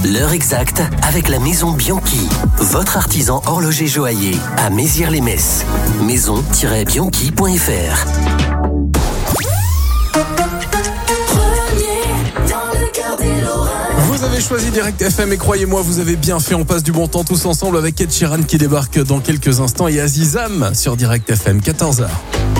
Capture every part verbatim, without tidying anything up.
L'heure exacte avec la Maison Bianchi, votre artisan horloger joaillier à Mézières-les-Messes. maison-bianchi point f r. Vous avez choisi Direct F M et croyez-moi, vous avez bien fait. On passe du bon temps tous ensemble avec Ed Sheeran qui débarque dans quelques instants et Azizam sur Direct F M, quatorze heures.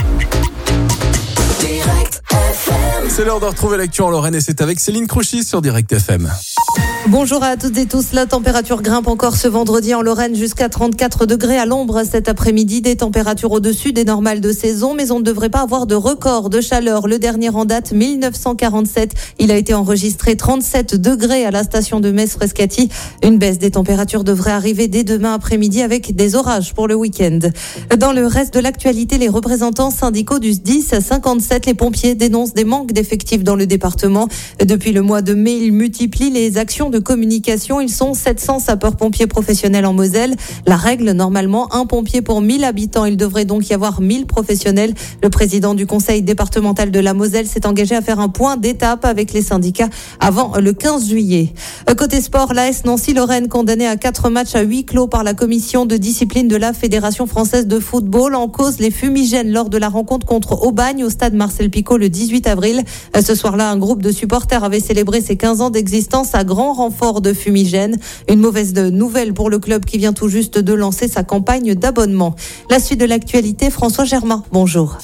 C'est l'heure de retrouver l'actu en Lorraine et c'est avec Céline Crouchy sur Direct F M. Bonjour à toutes et tous. La température grimpe encore ce vendredi en Lorraine jusqu'à trente-quatre degrés à l'ombre cet après-midi. Des températures au-dessus des normales de saison, mais on ne devrait pas avoir de record de chaleur. Le dernier en date, mille neuf cent quarante-sept. Il a été enregistré trente-sept degrés à la station de Metz-Frescati. Une baisse des températures devrait arriver dès demain après-midi avec des orages pour le week-end. Dans le reste de l'actualité, les représentants syndicaux du S D I S cinquante-sept, les pompiers dénoncent des manques d'effectifs dans le département. Depuis le mois de mai, ils multiplient les actions de communication. Ils sont sept cents sapeurs-pompiers professionnels en Moselle. La règle, normalement, un pompier pour mille habitants. Il devrait donc y avoir mille professionnels. Le président du conseil départemental de la Moselle s'est engagé à faire un point d'étape avec les syndicats avant le quinze juillet. Côté sport, l'A S Nancy-Lorraine condamnée à quatre matchs à huis clos par la commission de discipline de la Fédération française de football. En cause, les fumigènes lors de la rencontre contre Aubagne au stade Marcel Picot le dix-huit avril. Ce soir-là, un groupe de supporters avait célébré ses quinze ans d'existence à grand renfort de fumigène. Une mauvaise nouvelle pour le club qui vient tout juste de lancer sa campagne d'abonnement. La suite de l'actualité, François Germain. Bonjour.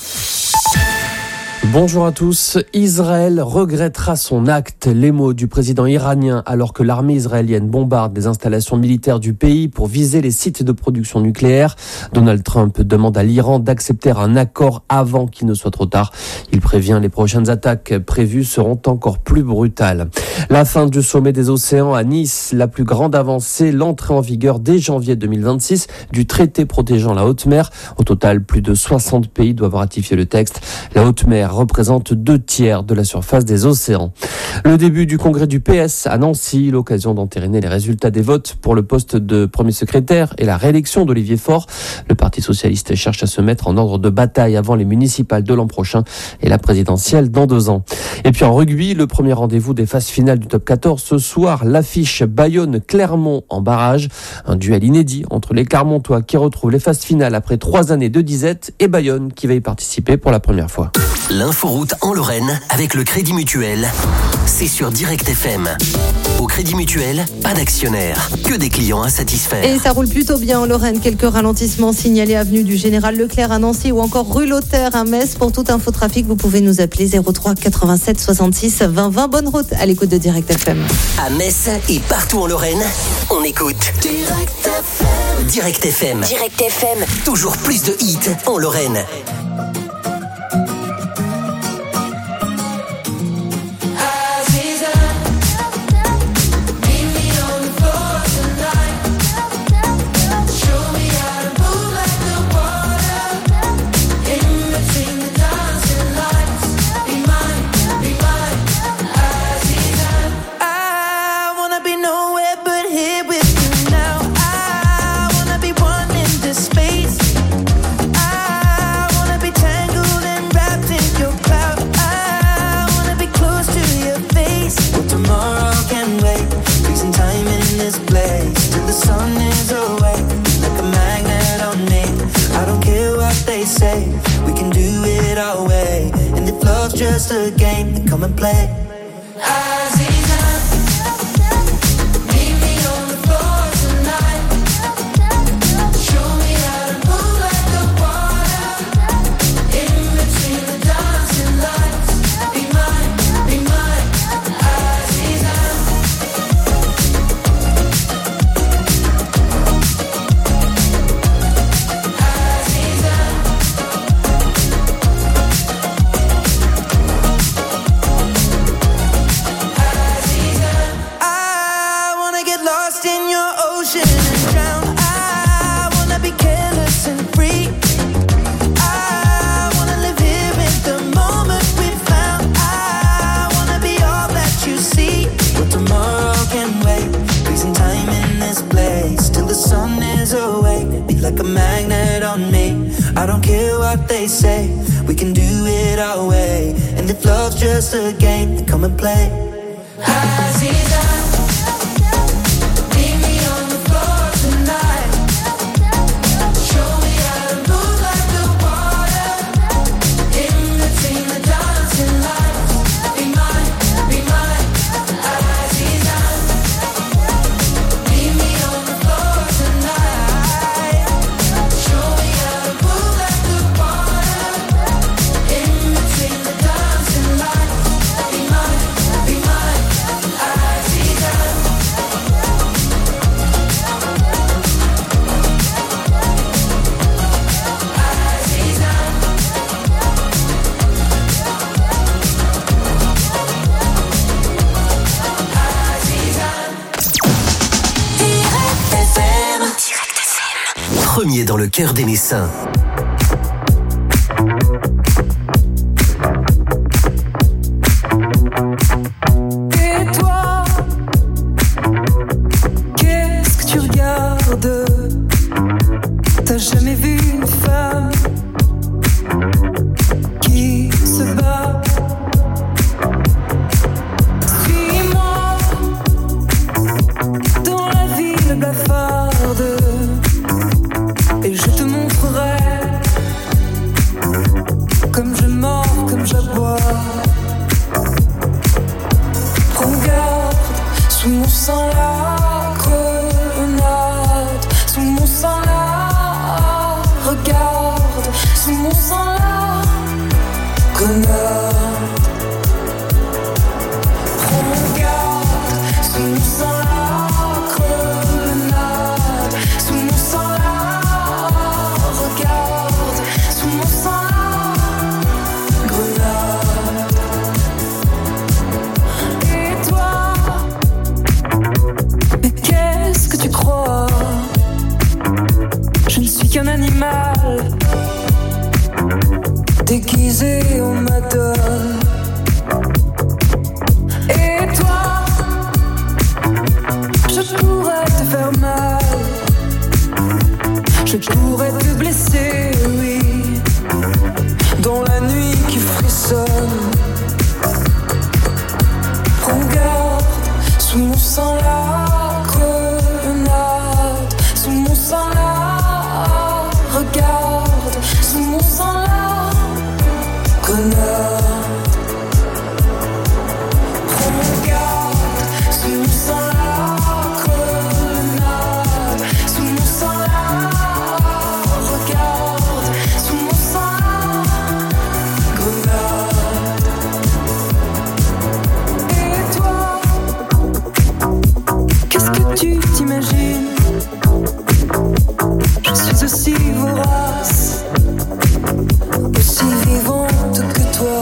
Bonjour à tous. Israël regrettera son acte. Les mots du président iranien alors que l'armée israélienne bombarde les installations militaires du pays pour viser les sites de production nucléaire. Donald Trump demande à l'Iran d'accepter un accord avant qu'il ne soit trop tard. Il prévient les prochaines attaques prévues seront encore plus brutales. La fin du sommet des océans à Nice, la plus grande avancée, l'entrée en vigueur dès janvier deux mille vingt-six du traité protégeant la haute mer. Au total, plus de soixante pays doivent ratifier le texte. La haute mer représente deux tiers de la surface des océans. Le début du congrès du P S à Nancy, l'occasion d'entériner les résultats des votes pour le poste de premier secrétaire et la réélection d'Olivier Faure. Le Parti socialiste cherche à se mettre en ordre de bataille avant les municipales de l'an prochain et la présidentielle dans deux ans. Et puis en rugby, le premier rendez-vous des phases finales du top quatorze ce soir, l'affiche Bayonne-Clermont en barrage. Un duel inédit entre les Clermontois qui retrouvent les phases finales après trois années de disette et Bayonne qui va y participer pour la première fois. L'inforoute en Lorraine avec le Crédit Mutuel, c'est sur Direct F M. Au Crédit Mutuel, pas d'actionnaire, que des clients insatisfaits. Et ça roule plutôt bien en Lorraine. Quelques ralentissements signalés avenue du Général Leclerc à Nancy ou encore rue Lothaire à Metz. Pour tout infotrafic, vous pouvez nous appeler zéro trois quatre-vingt-sept soixante-six vingt vingt. Bonne route à l'écoute de Direct F M. À Metz et partout en Lorraine, on écoute Direct F M. Direct F M. Direct F M. Toujours plus de hits en Lorraine. We can do it our way, and if love's just a game, then come and play. Like a magnet on me, I don't care what they say. We can do it our way, and if love's just a game, then come and play. Aziza. premier dans le cœur des Messins. Et toi, qu'est-ce que tu regardes? T'as jamais vu une femme qui se bat? Suis-moi dans la ville blafarde et je te montrerai comme je mords, comme j'aboie. Regarde, sous mon sang la grenade, sous mon sang la, regarde, sous mon sang la grenade. Regarde, sous mon sang la grenade, sous mon sang la, regarde, sous mon sang la grenade. Et toi, mais qu'est-ce que tu crois? Je ne suis qu'un animal déguisé en madone. Et toi, je pourrais te faire mal, je pourrais te blesser, oui, dans la nuit qui frissonne. Regarde, sous mon sang la grenade, sous mon sang la, regarde, sous mon sang la grenade. Regarde, sous mon sang la grenade, sous mon sang la, regarde, sous mon sang la grenade. Et toi, qu'est-ce que tu t'imagines? Je suis aussi vorace, aussi vivante que toi.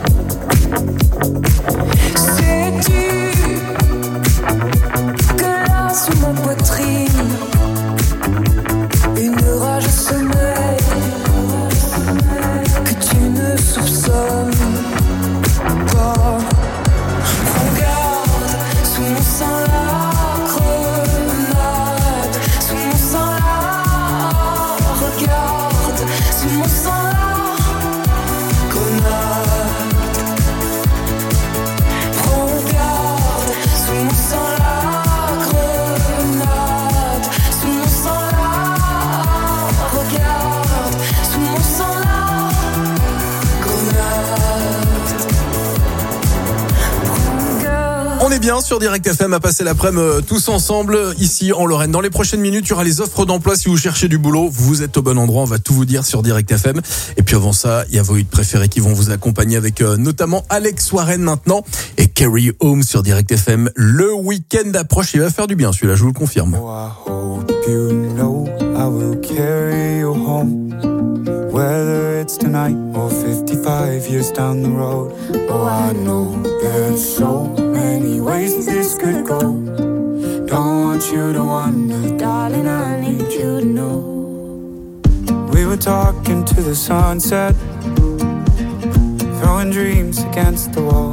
Sais-tu que là sous ma poitrine une rage sommeille que tu ne soupçonnes pas? Regarde, sous mon sang la grenade, sous mon sang la, regarde, sous mon sang la grenade. Regarde, sous mon sang la grenade, sous mon sang la, regarde, sous mon sang la grenade. Regarde. On est bien sur Direct F M à passer l'après-midi euh, tous ensemble ici en Lorraine. Dans les prochaines minutes, il y aura les offres d'emploi si vous cherchez du boulot. Vous êtes au bon endroit, on va tout vous dire sur Direct F M. Et puis avant ça, il y a vos hits préférés qui vont vous accompagner avec euh, notamment Alex Warren maintenant et Carrie Home sur Direct F M. Le week-end approche, il va faire du bien celui-là, je vous le confirme. Oh, I hope you know I will carry you home, whether it's tonight or fifty-five years down the road. Oh, I know there's so many ways this could go. Don't want you to wonder, darling, I need you to know. We were talking to the sunset, throwing dreams against the wall.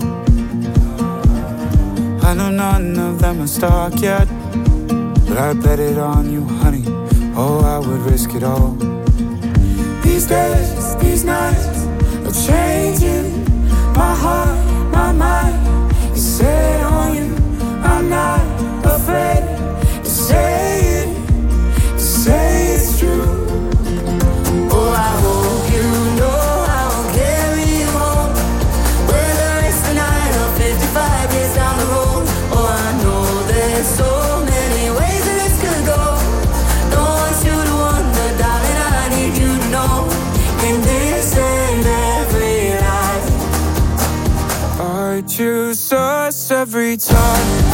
I know none of them are stuck yet, but I bet it on you, honey. Oh, I would risk it all. These days, these nights are changing my heart, my mind is set on you. I'm not afraid to say it, to say it's true. Oh, I hope you know I'll carry you home, whether it's tonight or fifty-five years down the road. Oh, I know there's so many ways that this could go. Don't want you to wonder, darling, I need you to know. In this and every life, I choose us every time.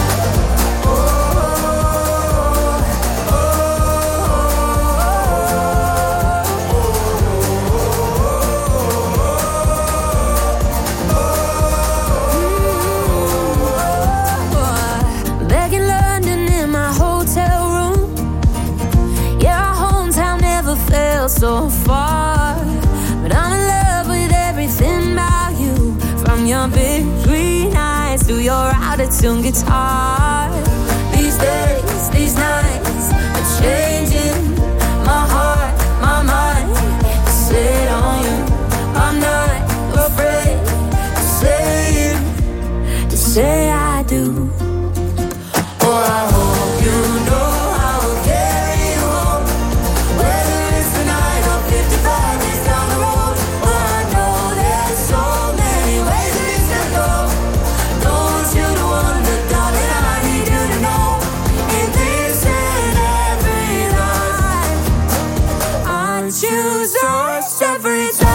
your out-of-tune guitar. These days, these nights are changing my heart, my mind. Sit on you, I'm not afraid to say it, to say I do. Oh, I hope you know I will carry you home, whether it's tonight or fifty-five days down the road. Oh, I know there's so many ways that it could go. Don't want you to wonder, darling, I need you to know. In this and every life, I choose us every time.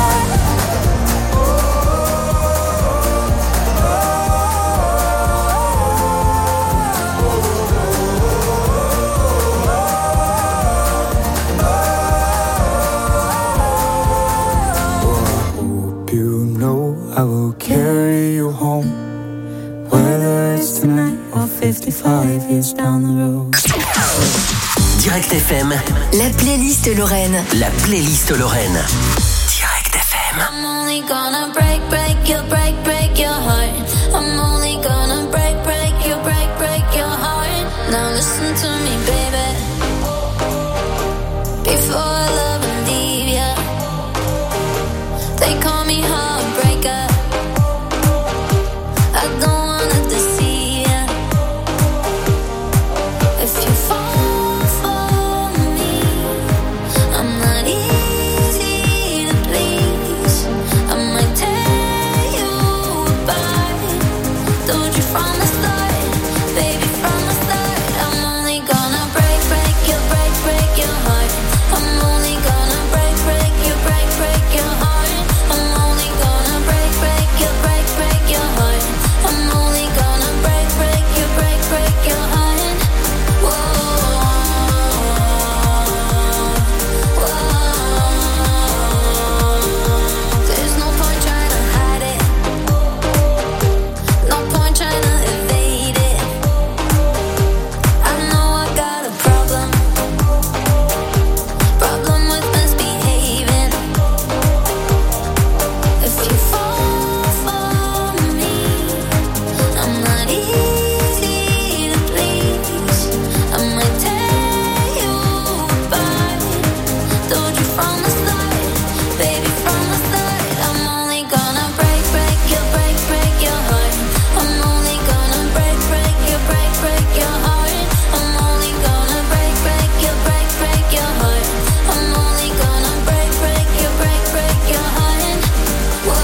I will carry you home, whether it's tonight or fifty-five years down the road. Direct F M, la playlist Lorraine. La playlist Lorraine. Direct F M. I'm only gonna break, break your, break, break your heart. I'm only gonna break, break your, break, break your heart. Now listen to me, baby. Before I love and leave ya, they call me heartbreaker. I don't wanna deceive ya. If you fall for me, I'm not easy to please. I might tear you apart. Told you from the start, baby, from the start. I'm only gonna break, break your, break, break your heart. I'm only gonna break, break your, break, break your heart. I'm only gonna break, break your, break, break your heart. I'm only gonna break, break your, break, break your heart. Whoa, whoa. There's no point trying to hide it. No point trying to evade it. I know I got a problem. Problem with misbehaving. If you fall for me, I'm not easy to please. I might tear you apart. Told you from the start, baby, from the start. I'm only gonna break, break your, break, break your heart. I'm only gonna break, break your, break, break your heart. I'm only gonna break, break your, break, break your heart. I'm only gonna break, break your, break, break your heart. Whoa,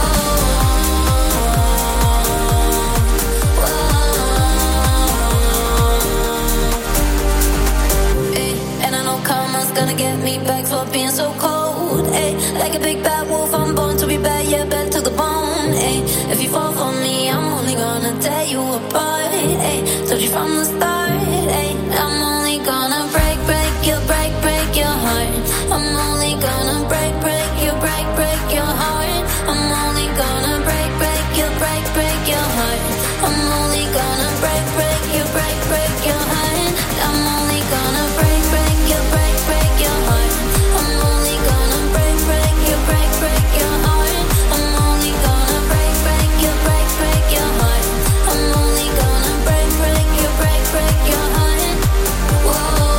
whoa. Ay, and I know karma's gonna get me back for being so cold. Ay, like a big bad wolf, I'm born to be bad, yeah, bad to the bone. Ay, if you fall for me, I'm only gonna tear you apart. Ay, told you from the start. Ay, I'm only gonna break, break your, break, break your heart. I'm only gonna break, break your, break, break your heart. I'm only gonna break, break your, break, break your heart. I'm only gonna break, break your, break, break your heart. I'm only gonna break, break your, break, break your heart. I'm only gonna break, break your, break, break your heart. I'm only gonna break, break your, break, break your heart. I'm only gonna break, break your, break, break your heart. Whoa,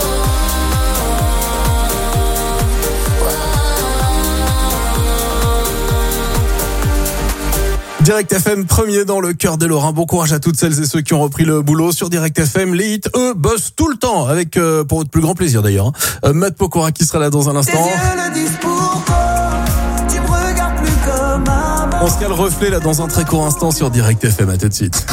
whoa. Direct F M, premier dans le cœur des Lorrains. Bon courage à toutes celles et ceux qui ont repris le boulot sur Direct F M. Les hits, eux, bossent tout le temps avec, euh, pour votre plus grand plaisir d'ailleurs, hein. euh, Matt Pokora qui sera là dans un instant. On se cale reflet là dans un très court instant sur Direct F M. À tout de suite.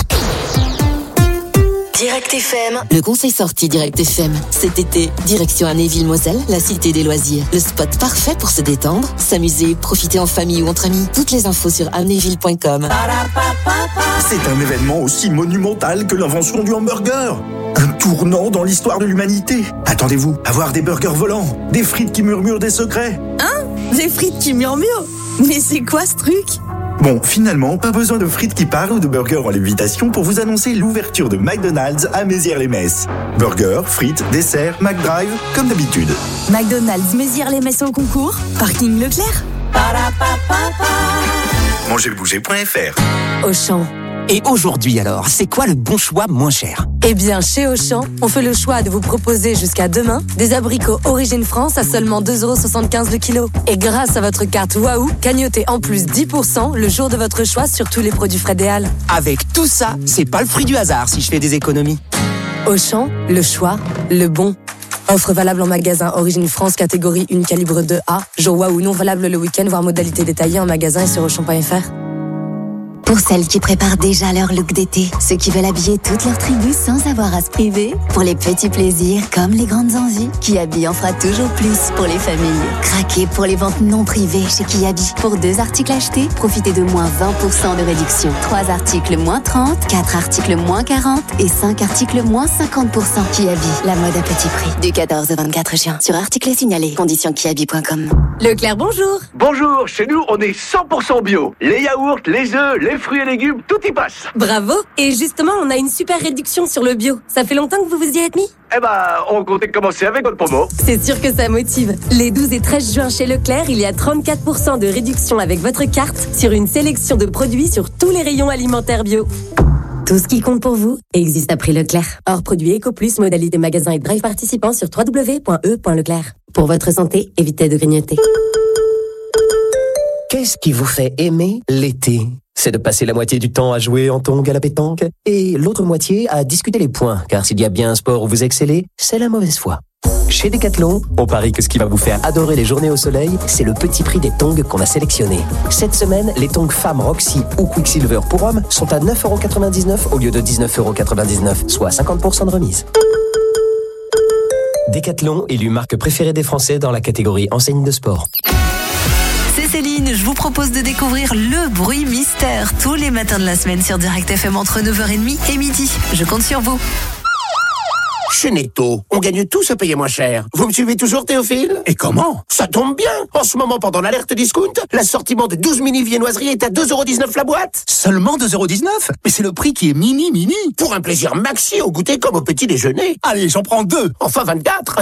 Direct F M. Le conseil sorti Direct F M. Cet été, direction Amnéville-Moselle, la cité des loisirs. Le spot parfait pour se détendre, s'amuser, profiter en famille ou entre amis. Toutes les infos sur amnéville point com. C'est un événement aussi monumental que l'invention du hamburger. Un tournant dans l'histoire de l'humanité. Attendez-vous à voir des burgers volants, des frites qui murmurent des secrets. Hein ? Des frites qui murmurent ? Mais c'est quoi ce truc ? Bon, finalement, pas besoin de frites qui parlent ou de burgers en lévitation pour vous annoncer l'ouverture de McDonald's à Mézières-les-Messes. Burgers, frites, desserts, McDrive, comme d'habitude. McDonald's Mézières-les-Messes au concours, parking Leclerc. Mangez le bouger point F R. Auchan, Et aujourd'hui alors, c'est quoi le bon choix moins cher? Eh bien, chez Auchan, on fait le choix de vous proposer jusqu'à demain des abricots Origine France à seulement deux euros soixante-quinze le kilo. Et grâce à votre carte Waouh, cagnotez en plus dix pour cent le jour de votre choix sur tous les produits Frédéal. Avec tout ça, c'est pas le fruit du hasard si je fais des économies. Auchan, le choix, le bon. Offre valable en magasin Origine France catégorie un calibre deux A. Jour Waouh non valable le week-end, voire modalité détaillée en magasin et sur auchan point f r. Pour celles qui préparent déjà leur look d'été, ceux qui veulent habiller toute leur tribu sans avoir à se priver, pour les petits plaisirs comme les grandes envies, Kiabi en fera toujours plus pour les familles. Craquez pour les ventes non privées chez Kiabi. Pour deux articles achetés, profitez de moins vingt pour cent de réduction. Trois articles moins trente, quatre articles moins quarante et cinq articles moins cinquante pour cent. Kiabi, la mode à petit prix. Du quatorze au vingt-quatre juin. Sur articles signalés. Conditions kiabi point com. Leclerc, bonjour. Bonjour, chez nous on est cent pour cent bio. Les yaourts, les œufs, les fruits et légumes, tout y passe. Bravo. Et justement, on a une super réduction sur le bio. Ça fait longtemps que vous vous y êtes mis? Eh ben, on comptait commencer avec votre promo. C'est sûr que ça motive. Les douze et treize juin chez Leclerc, il y a trente-quatre pour cent de réduction avec votre carte sur une sélection de produits sur tous les rayons alimentaires bio. Tout ce qui compte pour vous existe à prix Leclerc. Hors produit EcoPlus, modalité magasin et drive participant sur w w w point e point leclerc. Pour votre santé, évitez de grignoter. Qu'est-ce qui vous fait aimer l'été? C'est de passer la moitié du temps à jouer en tongs à la pétanque et l'autre moitié à discuter les points, car s'il y a bien un sport où vous excellez, c'est la mauvaise foi. Chez Decathlon, on parie que ce qui va vous faire adorer les journées au soleil, c'est le petit prix des tongs qu'on a sélectionnés. Cette semaine, les tongs femmes Roxy ou Quicksilver pour hommes sont à neuf euros quatre-vingt-dix-neuf au lieu de dix-neuf euros quatre-vingt-dix-neuf, soit cinquante pour cent de remise. Decathlon, élu marque préférée des Français dans la catégorie enseigne de sport. C'est Céline, je vous propose de découvrir le bruit mystère tous les matins de la semaine sur Direct F M entre neuf heures trente et midi. Je compte sur vous. Chez Netto, on gagne tous à payer moins cher. Vous me suivez toujours, Théophile? Et comment? Ça tombe bien. En ce moment, pendant l'alerte discount, l'assortiment de douze mini viennoiseries est à deux euros dix-neuf la boîte. Seulement deux euros dix-neuf? Mais c'est le prix qui est mini mini. Pour un plaisir maxi au goûter comme au petit déjeuner. Allez, j'en prends deux. Enfin vingt-quatre.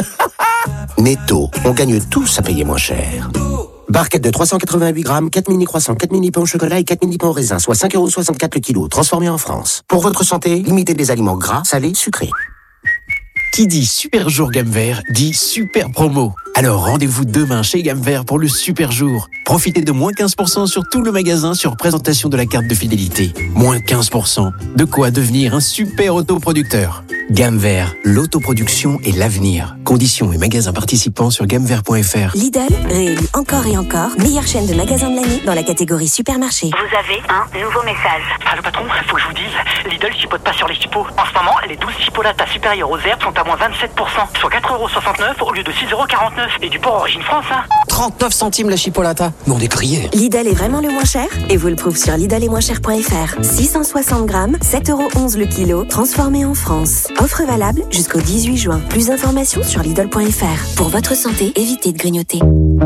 Netto, on gagne tous à payer moins cher. Barquette de trois cent quatre-vingt-huit grammes, quatre mini croissants, quatre mini pains au chocolat et quatre mini pains au raisin, soit cinq euros soixante-quatre le kilo, transformés en France. Pour votre santé, limitez les aliments gras, salés, sucrés. Qui dit super jour gamme vert dit super promo. Alors rendez-vous demain chez Gamme Vert pour le super jour. Profitez de moins quinze pour cent sur tout le magasin sur présentation de la carte de fidélité. Moins quinze pour cent. De quoi devenir un super autoproducteur. Gamme Vert, l'autoproduction et l'avenir. Conditions et magasins participants sur gamme vert point f r. Lidl, réélu encore et encore, meilleure chaîne de magasins de l'année dans la catégorie supermarché. Vous avez un nouveau message. Ah le patron, faut que je vous dise, Lidl chipote pas sur les chipots. En ce moment, les douze chipolatas supérieures aux herbes sont à moins vingt-sept pour cent, soit quatre euros soixante-neuf au lieu de six euros quarante-neuf. Et du porc Origine France, hein. trente-neuf centimes la chipolata. Mais on est grillés. Lidl est vraiment le moins cher et vous le prouve sur lidl et moins cher point f r. six cent soixante grammes, sept euros onze le kilo, transformé en France. Offre valable jusqu'au dix-huit juin. Plus d'informations sur lidl point f r. Pour votre santé, évitez de grignoter.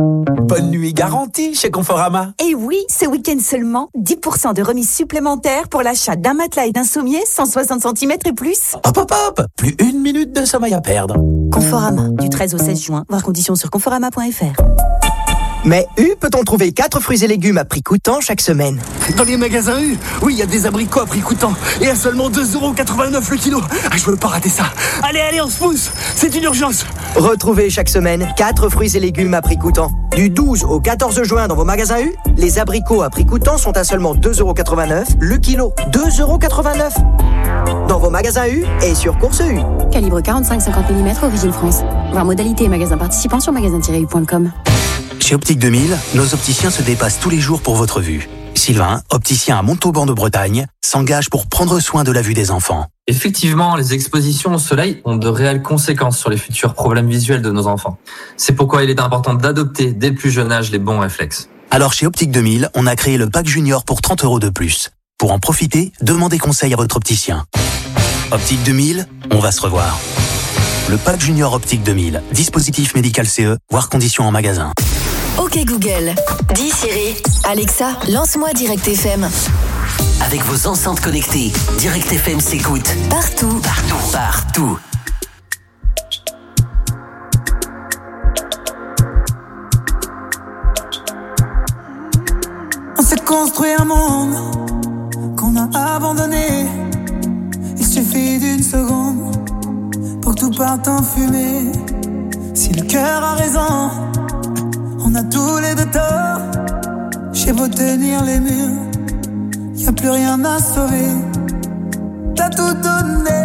Bonne nuit garantie chez Conforama. Et oui, ce week-end seulement, dix pour cent de remise supplémentaire pour l'achat d'un matelas et d'un sommier cent soixante centimètres et plus. Hop hop hop, plus une minute de sommeil à perdre. Conforama, du treize au seize juin, voir conditions sur conforama point f r. Mais U peut-on trouver quatre fruits et légumes à prix coûtant chaque semaine? Dans les magasins U, oui, il y a des abricots à prix coûtant et à seulement deux euros quatre-vingt-neuf le kilo. Ah, je veux pas rater ça. Allez, allez, on se pousse, c'est une urgence. Retrouvez chaque semaine quatre fruits et légumes à prix coûtant. Du douze au quatorze juin dans vos magasins U, les abricots à prix coûtant sont à seulement deux euros quatre-vingt-neuf le kilo. deux euros quatre-vingt-neuf dans vos magasins U et sur Course U. Calibre quarante-cinq cinquante millimètres, Origine France. Voir modalité et magasins participants sur magasin tiret u point com. Chez Optique deux mille, nos opticiens se dépassent tous les jours pour votre vue. Sylvain, opticien à Montauban de Bretagne, s'engage pour prendre soin de la vue des enfants. Effectivement, les expositions au soleil ont de réelles conséquences sur les futurs problèmes visuels de nos enfants. C'est pourquoi il est important d'adopter dès le plus jeune âge les bons réflexes. Alors chez Optique deux mille, on a créé le pack junior pour trente euros de plus. Pour en profiter, demandez conseil à votre opticien. Optique deux mille, on va se revoir. Le pack junior Optique deux mille, dispositif médical C E, voire conditions en magasin. Ok Google, dis Siri, Alexa, lance-moi Direct F M. Avec vos enceintes connectées, Direct F M s'écoute partout, partout, partout. On s'est construit un monde qu'on a abandonné. Il suffit d'une seconde pour que tout parte en fumée. Si le cœur a raison, on a tous les deux tort. J'ai beau tenir les murs, y'a plus rien à sauver. T'as tout donné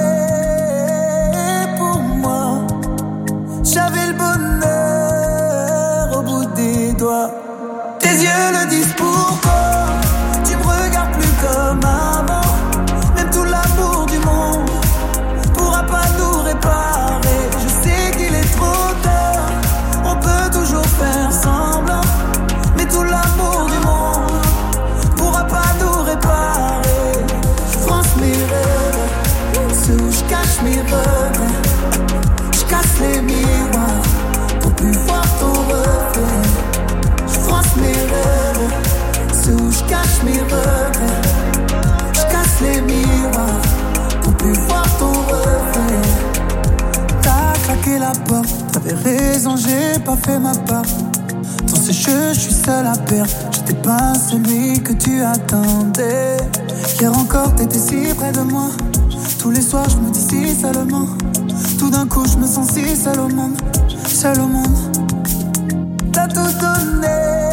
pour moi. J'avais le bonheur au bout des doigts. Tes yeux le disent pourquoi. Tu me regardes plus comme avant. Même tout l'amour du monde pourra pas nous réparer. Je sais qu'il est trop tard, on peut toujours faire semblant. Mais tout l'amour du monde pourra pas nous réparer. Je France mes rêves, ceux où je cache mes regrets. Je casse les miroirs pour plus voir ton reflet. Je France mes rêves, ceux où je cache mes regrets. Je casse les miroirs pour plus voir ton reflet. T'as claqué la porte, t'avais raison, j'ai pas fait ma part. Dans ce jeu, je suis seul à perdre. J'étais pas celui que tu attendais. Hier encore, t'étais si près de moi. Tous les soirs, je me dis si seulement. Tout d'un coup, je me sens si seul au monde. Seul au monde. T'as tout donné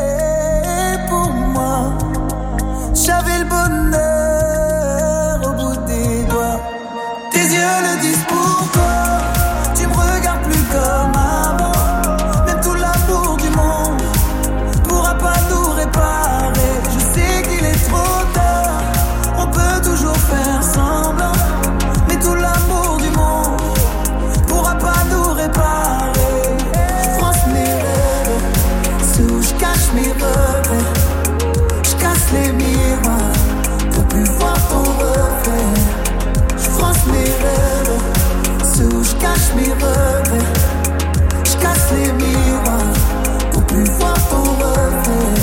pour moi. J'avais le bonheur au bout des doigts. Tes yeux le disent pourquoi. Tu me regardes plus comme avant. Même tout l'amour du monde pourra pas nous réparer. Je sais qu'il est trop tard, on peut toujours faire semblant. Mais tout l'amour du monde pourra pas nous réparer. Je France mes rêves, ceux où je cache mes regrets. Je casse les miroirs pour plus voir ton reflet. Je France mes rêves, ceux où je cache mes regrets. Je casse les miroirs pour plus voir ton reflet.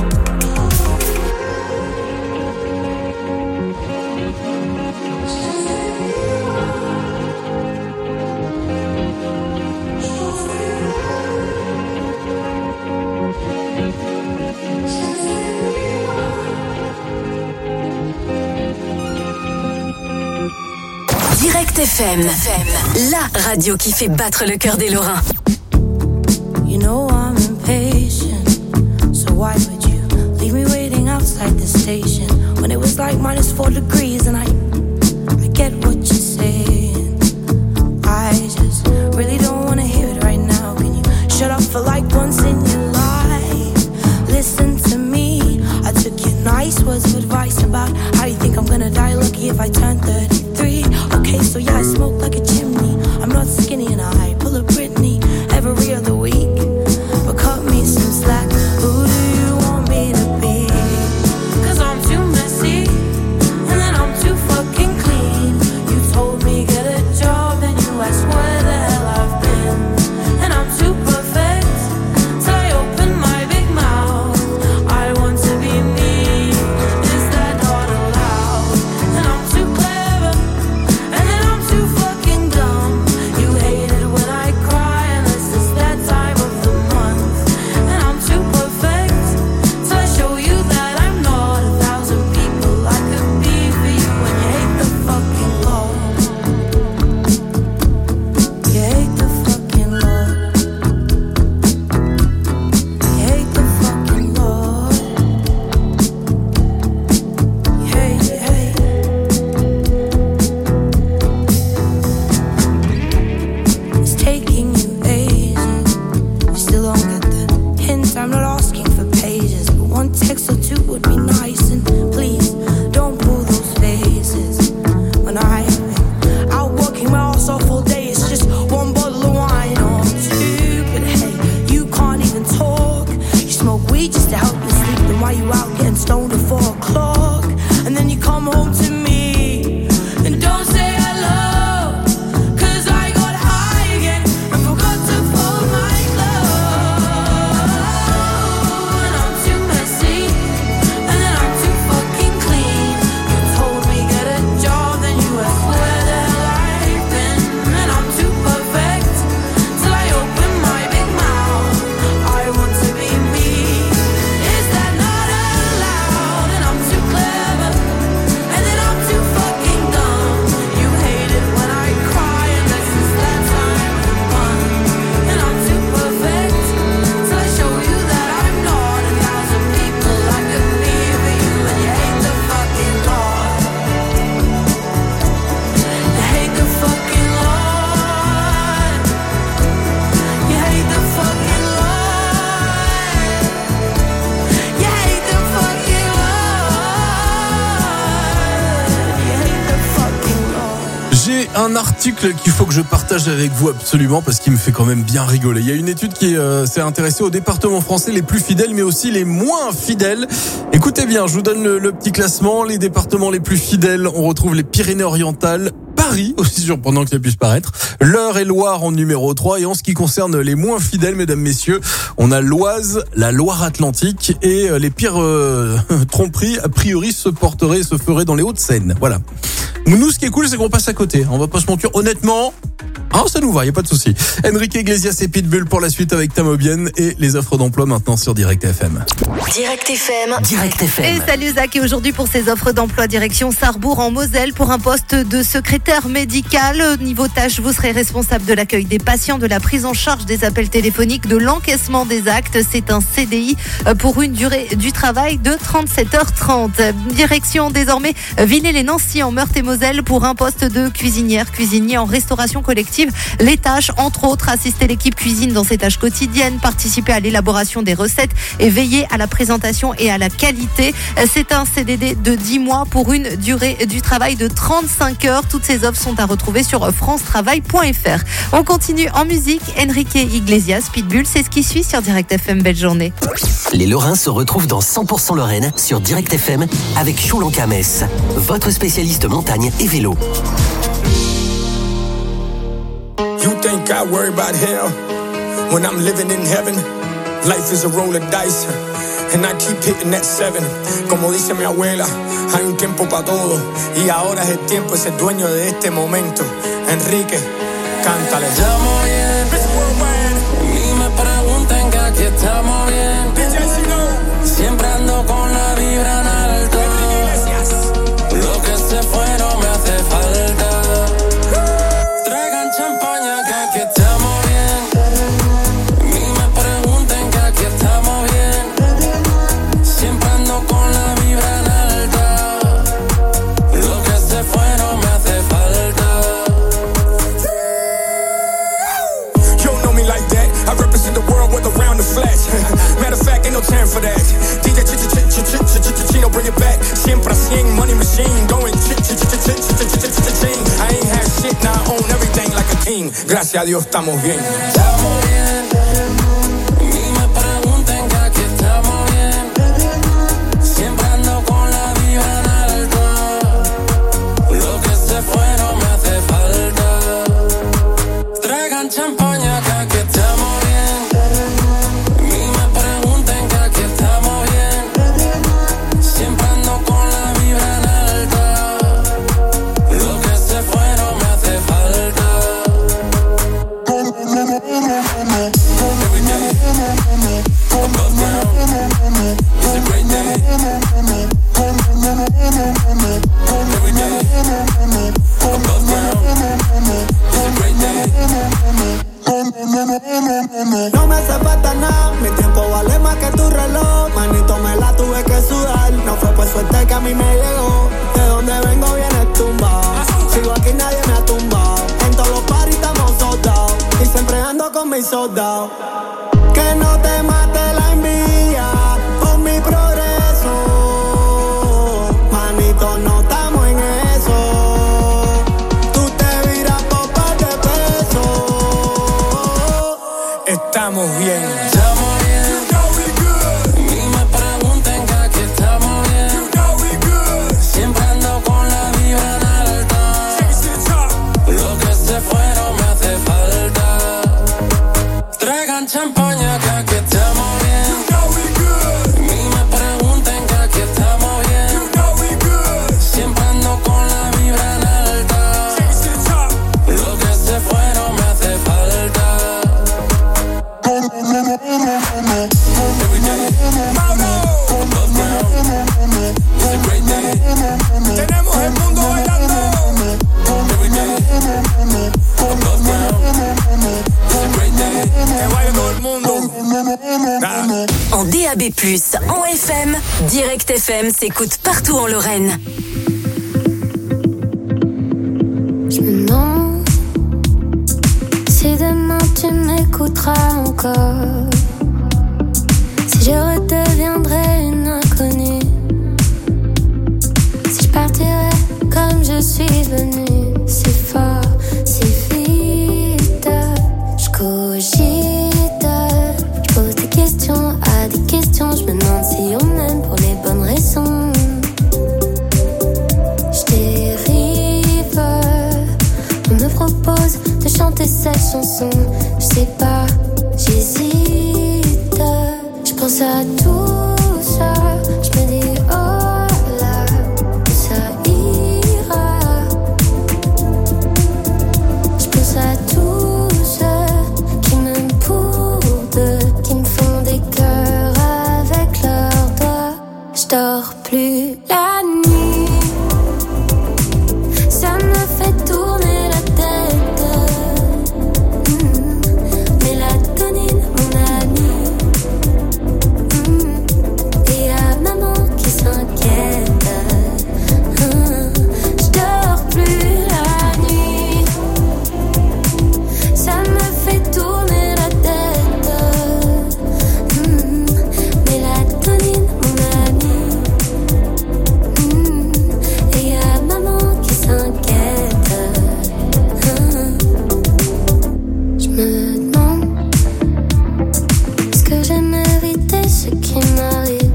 Direct F M, la radio qui fait battre le cœur des Lorrains. You know I'm impatient, so why would you leave me waiting outside the station when it was like minus four degrees and I, I get what you're saying. I just really don't wanna hear it right now. Can you shut up for like once in your life? Listen to me, I took your nice words of advice about how you think I'm gonna die lucky if I turn thirty-three. Okay, so yeah, I smoke like a chimney. I'm not skinny and I pull a Britney every other week. But cut me some slack, who do you want me to be? Cause I'm too messy, and then I'm too fucking clean. You told me get a job, then you asked where the hell I've been. And I'm too perfect, till I open my big mouth. I want to be me, is that not allowed? And I'm too clever. un article qu'il faut que je partage avec vous absolument parce qu'il me fait quand même bien rigoler. Il y a une étude qui euh, s'est intéressée aux départements français les plus fidèles mais aussi les moins fidèles. Écoutez bien, je vous donne le, le petit classement. Les départements les plus fidèles, on retrouve les Pyrénées-Orientales, Paris, aussi surprenant que ça puisse paraître, l'Eure et Loire en numéro trois. Et en ce qui concerne les moins fidèles, mesdames, messieurs, on a l'Oise, la Loire-Atlantique et les pires euh, tromperies, a priori, se porteraient, se feraient dans les Hauts-de-Seine. Voilà. Nous, ce qui est cool, c'est qu'on passe à côté. On va pas se mentir. Honnêtement, hein, ça nous va, y a pas de souci. Enrique Iglesias et Pitbull pour la suite avec Tamobienne et les offres d'emploi maintenant sur Direct F M. Direct F M. Direct F M. Et salut Zach, et aujourd'hui pour ces offres d'emploi direction Sarrebourg en Moselle pour un poste de secrétaire médical. Niveau tâche, vous serez responsable de l'accueil des patients, de la prise en charge des appels téléphoniques, de l'encaissement des actes. C'est un C D I pour une durée du travail de trente-sept heures trente. Direction désormais Villers-les-Nancy en Meurthe-et-Moselle pour un poste de cuisinière, cuisinier en restauration collective. Les tâches, entre autres, assister l'équipe cuisine dans ses tâches quotidiennes, participer à l'élaboration des recettes et veiller à la présentation et à la qualité. C'est un C D D de dix mois pour une durée du travail de trente-cinq heures. Toutes ces offres sont à retrouver sur france travail point f r. On continue en musique. Enrique Iglesias, Pitbull, c'est ce qui suit sur Direct F M. Belle journée. Les Lorrains se retrouvent dans cent pour cent Lorraine sur Direct F M avec Choulanka-Metz, votre spécialiste montagne et vélo. You think I worry about hell when I'm living in heaven? Life is a roll of dice and I keep hitting that seven. Como dice mi abuela, hay un tiempo para todo y ahora es el tiempo, es el dueño de este momento. Enrique, cántale. Estamos bien, ni me pregunten que aquí estamos bien. Siempre ando con la vibra en alto. Lo que se fue no me hace falta. Traigan champaña que aquí estamos bien. Ni me pregunten que aquí estamos bien. Siempre ando con la vibra en alta. Lo que se fue no me hace falta. You don't know me like that. I represent the world with around the flash. Matter of fact, ain't no time for that. D J Chino, bring it back. Siempre cien, money machine, going ch-ch-ch-ch-ch-ch-ch-ch-ch-ch-ch-ch. I ain't had shit, now I own everything like a king. Gracias a Dios, estamos bien. Estamos bien, ni me pregunten que aquí estamos bien. Siempre ando con la vibra en alto. Lo que se fue no me hace falta. Traigan champaña que aquí estamos bien. Ni me pregunten que aquí estamos bien. Siempre ando con la vibra en alta. Lo que se fue no me hace falta. Every day, above ground, it's a great day. Every day, above ground, it's a great day. No me hace falta nada, mi tiempo vale más que tu reloj. Manito, me la tuve que sudar. No fue por suerte que a mí me llegó. De donde vengo vienes tumbado. Sigo aquí, nadie me ha tumbado. En todos los paris estamos soldados. Y siempre ando con mis soldados. Que no te mate la envidia por mi progreso. Manito, no estamos en eso. Tú te viras por par de pesos. Estamos bien. Estamos bien, ni me pregunten que aquí estamos bien. Siempre ando con la vibra en alta. Lo que se fue no me hace falta. Traigan champaña que aquí estamos bien. Ni me pregunten que aquí estamos bien. Siempre ando con la vibra en alta. Lo que se fue no me hace falta. Every day, above ground, it's a great day. Tenemos el mundo bailando. Every day, above ground, it's a great day. Que baile todo el mundo. En D A B plus, en F M, Direct F M s'écoute partout en Lorraine. Je me demande si demain tu m'écouteras encore. Si je redeviendrai une inconnue. Si je partirais comme je suis venue. C'est fort, chanter cette chanson. Je sais pas, j'hésite. Je pense à tout ça. Je me dis oh là, ça ira. Je pense à tous ceux qui m'aiment pour deux, qui me font des cœurs avec leurs doigts. Je dors plus la nuit. Ça me fait tourner la tête. Mmh. Mélatonine, mon ami. Mmh. Et y'a maman qui s'inquiète. Mmh. Je dors plus la nuit. Ça me fait tourner la tête. Mmh. Mélatonine, mon ami. Mmh. Et y'a maman qui s'inquiète. Mmh. Je me demande, est-ce que j'ai mérité ce qui m'arrive?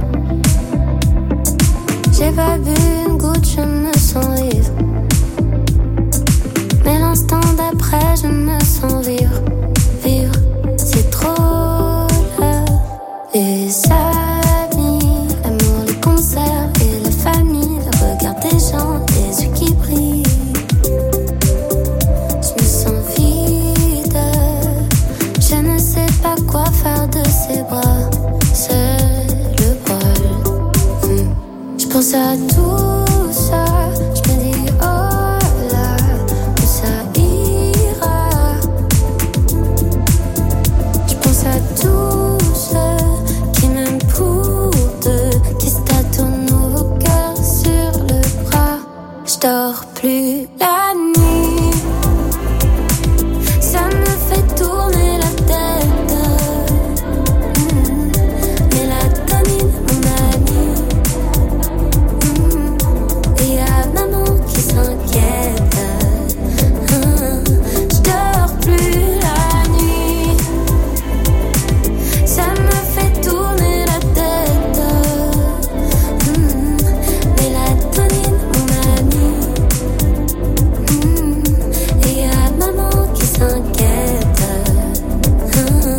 J'ai pas bu une goutte, je me sens ivre. Mais l'instant d'après, je me sens vivre. Vivre, c'est trop là. Les amis, l'amour, les concerts et la famille, le regard des gens, les yeux qui brillent. Je me sens vide. Je ne sais pas quoi faire de ces bras. C'est le bol. Hmm. Je pense à tout ça. Je me dis oh là, ça ira. Je pense à tous ceux qui m'aiment pour deux, qui se tatouent nos cœurs sur le bras. Je dors plus la nuit. Ça me fait tourner la tête. Mmh. Mélatonine, mon ami. Mmh. Et y'a maman qui s'inquiète. Mmh. Je dors plus la nuit. Ça me fait tourner la tête. Mmh. Mélatonine, mon ami. Mmh. Et y'a maman qui s'inquiète. Mmh.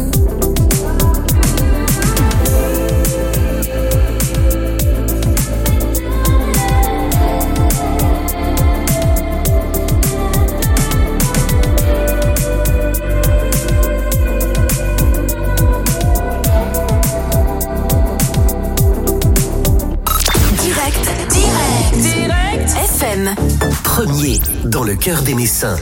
Direct, direct, direct. F M. Premier dans le cœur des Messins.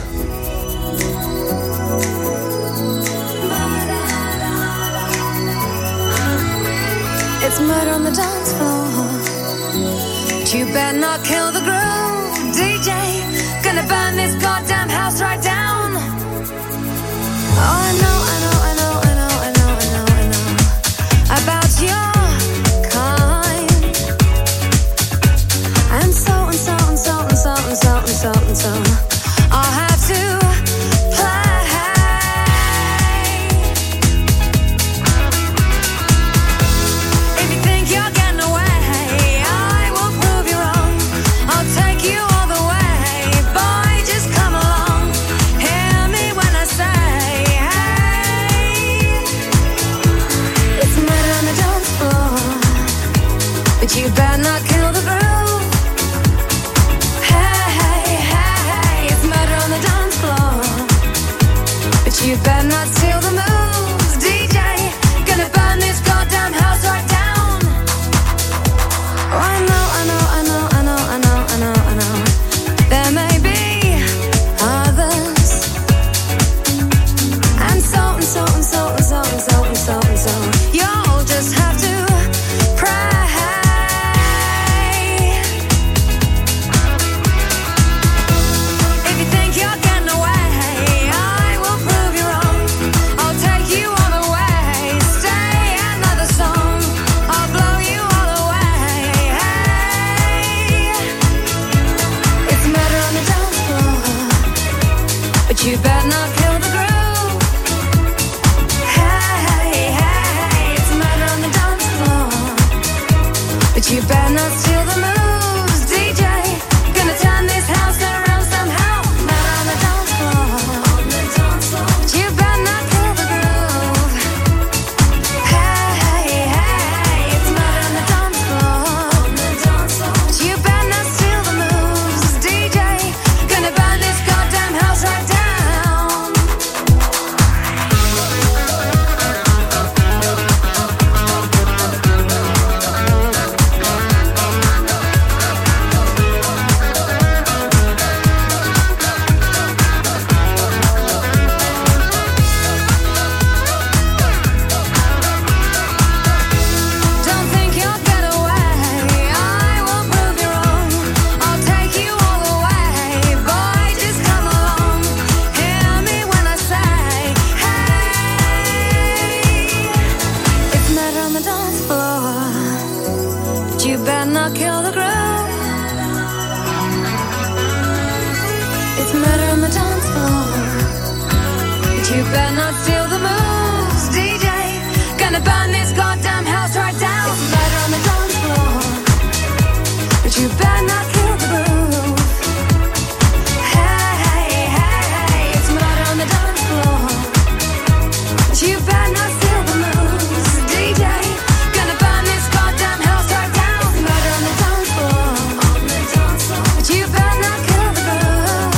It's murder on the dance floor. But you better not kill the groove, D J. Gonna burn this goddamn house right down. Oh, I know, I know, I know, I know, I know, I know, I know about your kind. And so and so and so and so and so and so and so. I'll have to play. If you think you're getting away, I will prove you wrong. I'll take you all the way. Boy, just come along. Hear me when I say, hey. It's murder on the dance floor. But you better not kill the groove. Hey, hey, hey, hey. It's murder on the dance floor. But you better not steal the moves, D J. Gonna burn this goddamn house right down. Oh, I know, I know, I know, I know, I know, I know, I know. There may be others. And so and so and so and so and so and so and so. You'll just have to pray. If you think you're getting away, I will prove you wrong. I'll take you all the way. Stay another song. I'll blow you all away. Hey. It's murder on the dance floor. But you better not kill the groove. Hey, hey, hey. It's murder on the dance floor. But you better not steal the moves, D J. Gonna turn this house around somehow. Murder on the dance floor. On the dance floor. you better not steal the moves, D J. Gonna burn this goddamn house right down. It's murder on the dance floor, but you better not kill the groove. Hey, hey, hey, hey, it's murder on the dance floor, but you better not steal the moves, D J. Gonna burn this goddamn house right down. It's murder on the dance floor, but you better not kill the groove.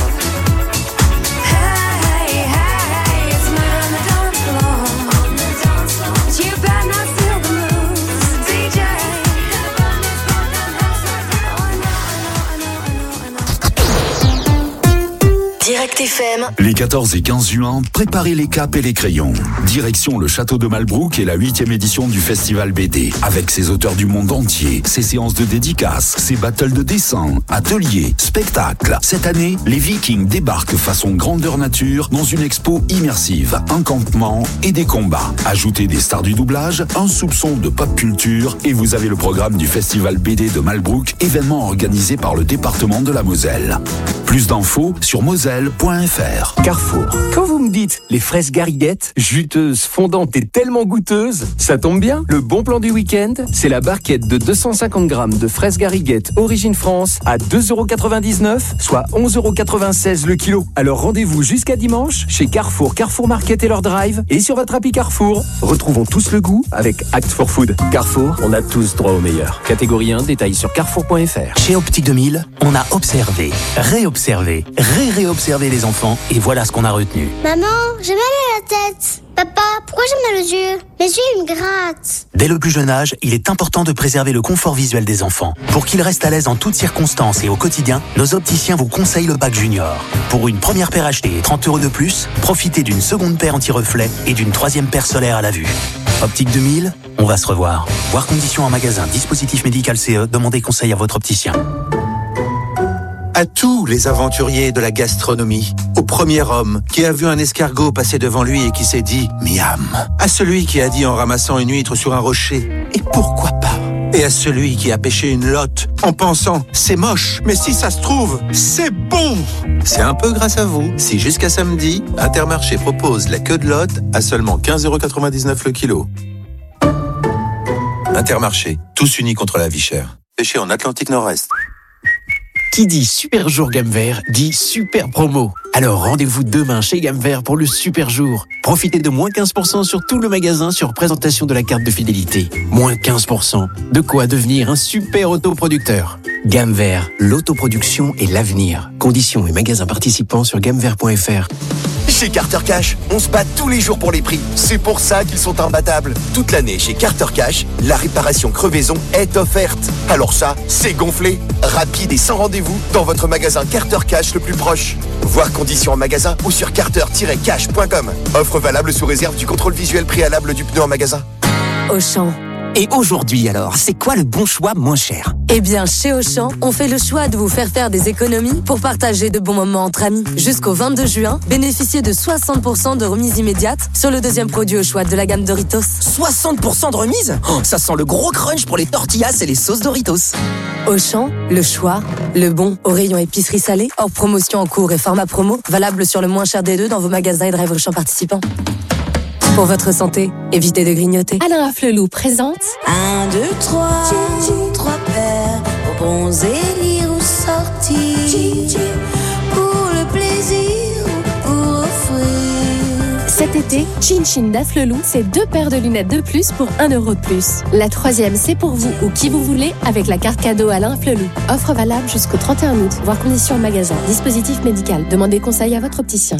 Hey, hey, hey, it's murder on the dance floor, but you better not steal the moves, D J. Gonna burn this goddamn house right down. Oh, I know, I know, I know, I know. Direct F M. Les quatorze et quinze juin, préparez les capes et les crayons. Direction le château de Malbrouck et la huitième édition du Festival B D. Avec ses auteurs du monde entier, ses séances de dédicaces, ses battles de dessin, ateliers, spectacles. Cette année, les Vikings débarquent façon grandeur nature dans une expo immersive, un campement et des combats. Ajoutez des stars du doublage, un soupçon de pop culture et vous avez le programme du Festival B D de Malbrouck, événement organisé par le département de la Moselle. Plus d'infos sur moselle point f r. Carrefour. Quand vous me dites les fraises Gariguette, juteuses, fondantes et tellement goûteuses, ça tombe bien. Le bon plan du week-end, c'est la barquette de deux cent cinquante grammes de fraises Gariguette origine France à deux euros quatre-vingt-dix-neuf, soit onze euros quatre-vingt-seize le kilo. Alors rendez-vous jusqu'à dimanche chez Carrefour, Carrefour Market et leur drive et sur votre appli Carrefour. Retrouvons tous le goût avec Act for Food. Carrefour, on a tous droit au meilleur. Catégorie un, détail sur carrefour point f r. Chez Optique deux mille, on a observé, réobservé, ré-réobservé les enfants et voilà ce qu'on a retenu. Maman, j'ai mal à la tête. Papa, pourquoi j'ai mal aux yeux? Mes yeux, ils me grattent. Dès le plus jeune âge, il est important de préserver le confort visuel des enfants. Pour qu'ils restent à l'aise en toutes circonstances et au quotidien, nos opticiens vous conseillent le pack Junior. Pour une première paire achetée et trente euros de plus, profitez d'une seconde paire anti-reflet et d'une troisième paire solaire à la vue. Optique deux mille, on va se revoir. Voir conditions en magasin, dispositif médical C E, demandez conseil à votre opticien. À tous les aventuriers de la gastronomie, au premier homme qui a vu un escargot passer devant lui et qui s'est dit « miam », à celui qui a dit en ramassant une huître sur un rocher « et pourquoi pas ?» et à celui qui a pêché une lotte en pensant « c'est moche, mais si ça se trouve, c'est bon !» C'est un peu grâce à vous si jusqu'à samedi, Intermarché propose la queue de lotte à seulement quinze euros quatre-vingt-dix-neuf le kilo. Intermarché, tous unis contre la vie chère. Pêché en Atlantique Nord-Est. Qui dit super jour gamme vert dit super promo. Alors rendez-vous demain chez Gamme Vert pour le super jour. Profitez de moins quinze pour cent sur tout le magasin sur présentation de la carte de fidélité. Moins quinze pour cent. De quoi devenir un super autoproducteur. Gamme Vert, l'autoproduction et l'avenir. Conditions et magasins participants sur gamme vert point f r. Chez Carter Cash, on se bat tous les jours pour les prix. C'est pour ça qu'ils sont imbattables. Toute l'année, chez Carter Cash, la réparation crevaison est offerte. Alors ça, c'est gonflé, rapide et sans rendez-vous dans votre magasin Carter Cash le plus proche. Voir conditions en magasin ou sur carter tiret cash point com. Offre valable sous réserve du contrôle visuel préalable du pneu en magasin. Auchan. Et aujourd'hui alors, c'est quoi le bon choix moins cher? Eh bien, chez Auchan, on fait le choix de vous faire faire des économies pour partager de bons moments entre amis. Jusqu'au vingt-deux juin, bénéficiez de soixante pour cent de remise immédiate sur le deuxième produit au choix de la gamme Doritos. soixante pour cent de remise? Oh, ça sent le gros crunch pour les tortillas et les sauces Doritos. Auchan, le choix, le bon, au rayon épicerie salée, hors promotion en cours et format promo, valable sur le moins cher des deux dans vos magasins et drive Auchan participants. Pour votre santé, évitez de grignoter. Alain Afflelou présente Un, deux, trois, trois paires, pour bronzer, lire ou sortir, pour le plaisir ou pour offrir. Cet été, Chin Chin d'Afflelou, c'est deux paires de lunettes de plus pour un euro de plus. La troisième, c'est pour vous ou qui vous voulez avec la carte cadeau Alain Afflelou. Offre valable jusqu'au trente et un août. Voir conditions en magasin. Dispositif médical. Demandez conseil à votre opticien.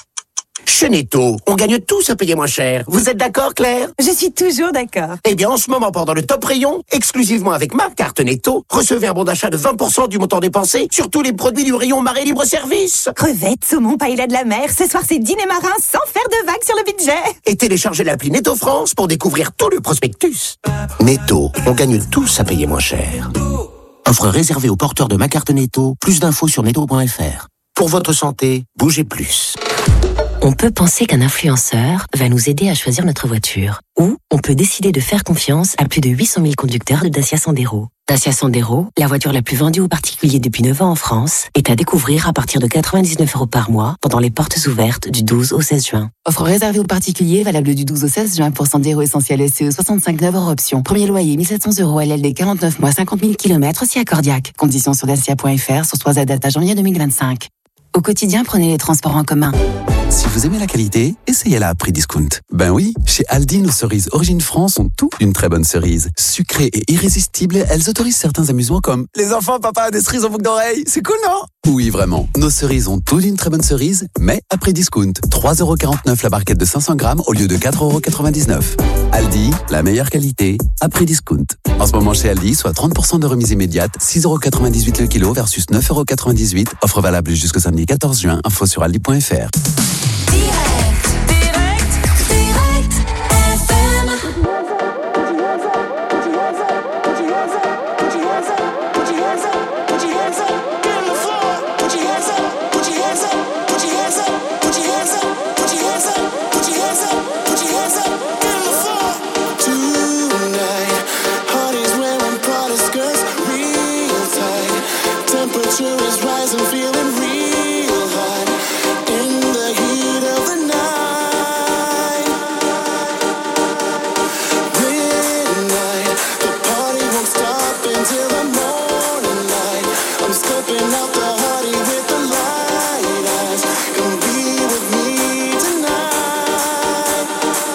Chez Netto, on gagne tous à payer moins cher. Vous êtes d'accord, Claire? Je suis toujours d'accord. Eh bien, en ce moment, pendant le top rayon, exclusivement avec ma carte Netto, recevez un bon d'achat de vingt pour cent du montant dépensé sur tous les produits du rayon Marais Libre Service. Crevettes, saumon, paella de la mer, ce soir c'est dîner marin sans faire de vagues sur le budget. Et téléchargez l'appli Netto France pour découvrir tout le prospectus. Netto, on gagne tous à payer moins cher. Offre réservée aux porteurs de ma carte Netto. Plus d'infos sur netto point f r. Pour votre santé, bougez plus. On peut penser qu'un influenceur va nous aider à choisir notre voiture. Ou on peut décider de faire confiance à plus de huit cent mille conducteurs de Dacia Sandero. Dacia Sandero, la voiture la plus vendue aux particuliers depuis neuf ans en France, est à découvrir à partir de quatre-vingt-dix-neuf euros par mois pendant les portes ouvertes du douze au seize juin. Offre réservée aux particuliers, valable du douze au seize juin pour Sandero Essentiel S C E soixante-cinq neuf hors option. Premier loyer mille sept cents euros L L D quarante-neuf mois cinquante mille kilomètres si accordiaque. Conditions sur dacia point f r sur trois à date à janvier deux mille vingt-cinq. Au quotidien, prenez les transports en commun. Si vous aimez la qualité, essayez-la à prix discount. Ben oui, chez Aldi, nos cerises Origine France sont toutes une très bonne cerise. Sucrées et irrésistibles, elles autorisent certains amusements comme les enfants, papa a des cerises en boucle d'oreille. C'est cool, non? Oui, vraiment. Nos cerises ont toutes une très bonne cerise, mais à prix discount. trois euros quarante-neuf la barquette de cinq cents grammes au lieu de quatre euros quatre-vingt-dix-neuf. Aldi, la meilleure qualité, à prix discount. En ce moment chez Aldi, soit trente pour cent de remise immédiate, six euros quatre-vingt-dix-huit le kilo versus neuf euros quatre-vingt-dix-huit. Offre valable jusqu'au samedi quatorze juin. Info sur aldi point f r. Is rising, feeling real hot in the heat of the night. Midnight, the party won't stop until the morning light. I'm stepping out the party with the light eyes. Come be with me tonight.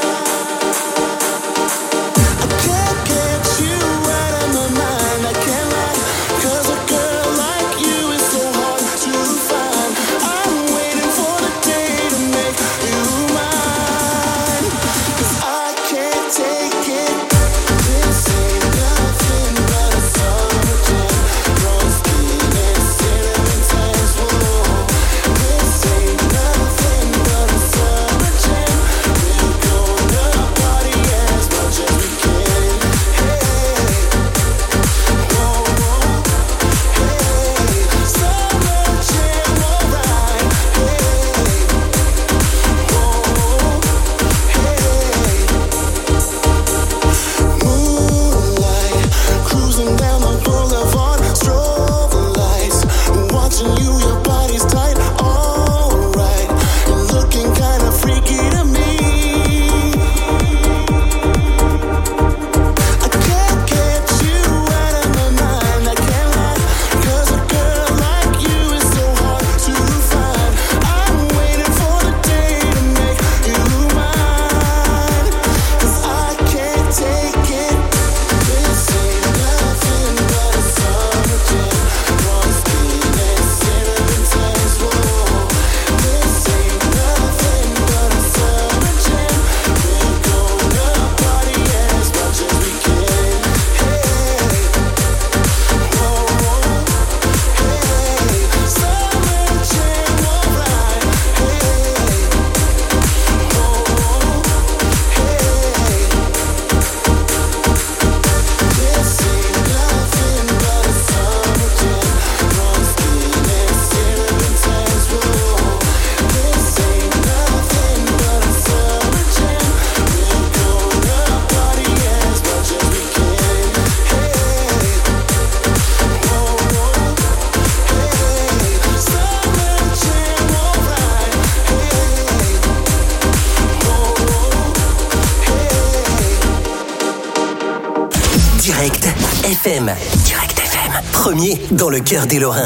I can't get you out of my mind. I can't lie, 'cause a girl like you is so hard to find. I'm waiting for the day to make you mine, 'cause I can't take it. This ain't nothing but a summer jam. Raw skin and cinnamon tans, whoa. This ain't nothing but a summer jam. We're gonna party as much as we can. Hey, whoa, whoa. Hey, summer jam, alright. Hey, whoa, hey. Moonlight, cruising down the boulevard, strobe lights, watching you, your body's tight, alright. You're looking kinda freaky to me. I can't get you out of my mind, I can't lie, 'cause a girl like you is so hard to find. I'm waiting for the day to make you mine, 'cause I can't take it. This ain't nothing but a summer jam. Raw skin and cinnamon tans, whoa. This ain't nothing but a summer jam. We're gonna party as much as we can. Hey, whoa, whoa. Hey, summer jam, alright. Hey, whoa, whoa. Hey, this ain't nothing but a summer jam. Raw skin and cinnamon tans, whoa. This ain't nothing but a summer jam. We're gonna party as much as we can. Hey, whoa, whoa. Hey, summer jam, alright. Hey, whoa, whoa. Hey. Direct F M. Direct F M. Premier dans le cœur des Lorrains.